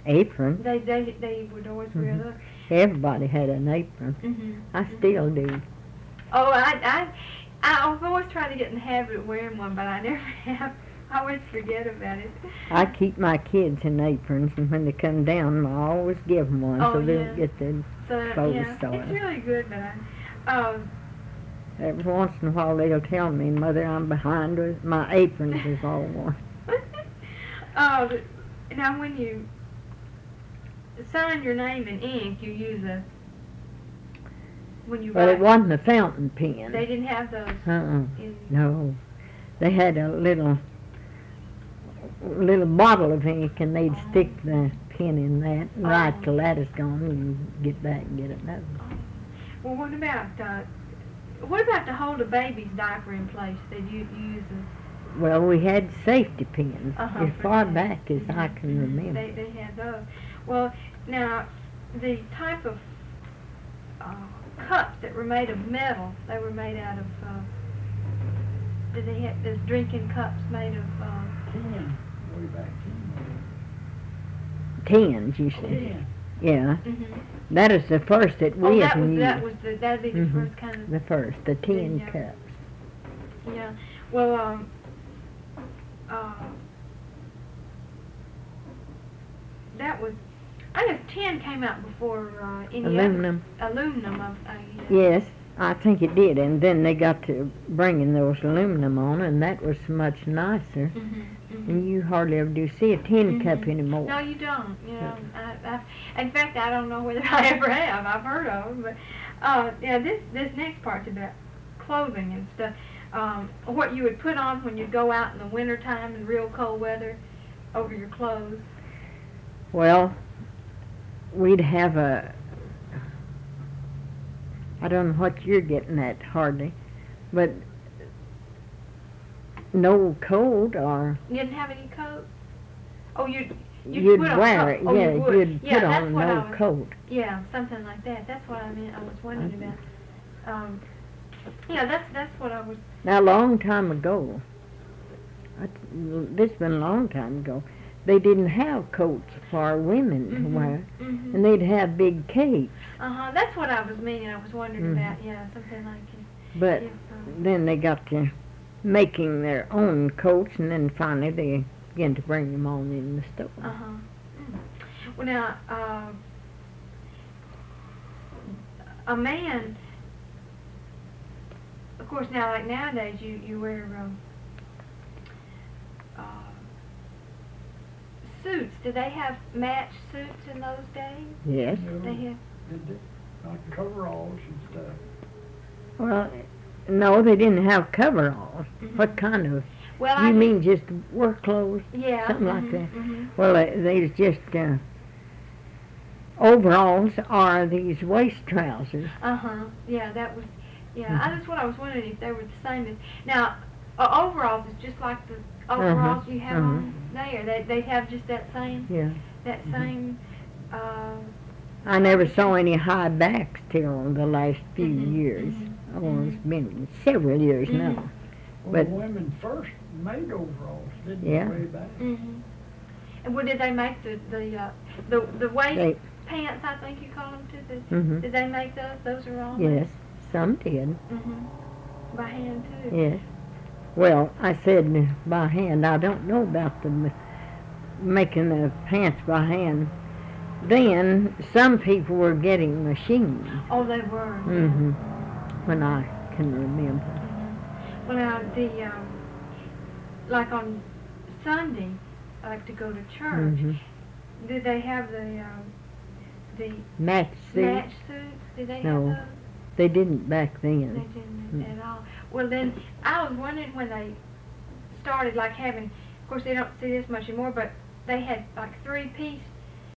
Apron. They would always wear those. Everybody had an apron. I still do. Oh, I've always tried to get in the habit of wearing one, but I never have. I always forget about it. I keep my kids in aprons, and when they come down, I always give them one so they don't get their clothes soiled. It's really good, but every once in a while they'll tell me, Mother, I'm behind with my aprons is all worn. Now when you sign your name in ink, you use when you Well, write. it wasn't a fountain pen. They didn't have those. No. They had a little bottle of ink, and they'd stick the pen in that and write till that is gone, and get back and get another. Well, what about to hold a baby's diaper in place? Did you use Well, we had safety pins as far that. back as I can remember. They had those. Well, now the type of cups that were made of metal, they were made out of. Did they have those drinking cups made of? Tin. Way back Tins, you said. Tin. Yeah. That is the first that we that'd used. be the first kind of. The first, the tin Yeah. cups. Yeah. Well, that was. I guess tin came out before any Aluminum. Aluminum. Yes, I think it did, and then they got to bringing those aluminum on, and that was much nicer. And you hardly ever do see a tin cup anymore. No, you don't. You know, in fact, I don't know whether I ever have. I've heard of them, but this next part's about clothing and stuff. What you would put on when you go out in the wintertime in real cold weather over your clothes. Well, we'd have I don't know what you're getting at hardly, but no coat or... You didn't have any coat? Oh, you'd put on wear coat. it, Oh, yeah, you would. you'd put on no coat. Yeah, something like that. That's what I meant. I was wondering about. That's what I was... Now, a long time ago, this has been a long time ago, they didn't have coats for women to wear, and they'd have big capes. That's what I was meaning. I was wondering about, something like it. But then they got to making their own coats, and then finally they began to bring them on in the store. Well, now, a man, of course, now, like nowadays, you wear suits. Did they have matched suits in those days? Yes. They had. Like coveralls and stuff. Well, no, they didn't have coveralls. What kind of? Well, You mean just work clothes? Yeah. Something like that. Well, they just overalls are these waist trousers. Yeah, that was. Yeah, that's what I was wondering if they were the same as. Now, overalls is just like the overalls you have on there. They have just that same. Yeah. That same. I never saw any high backs till the last few years. Oh, it's been several years now. Well, But women first made overalls, didn't Yeah. they, way back? And what did they make the waist pants? I think you call them too. Did they make those? Those are all. Yes, some did. By hand too. Yes. Well, I said by hand. I don't know about making the pants by hand. Then some people were getting machines. Oh, they were. When I can remember. Well, now like on Sunday, like to go to church. Did they have the Match suits? match suits? Did they No. have those? They didn't back They then. didn't at all. Well, then I was wondering when they started like having. Of course, they don't see this much anymore, but they had like 3-piece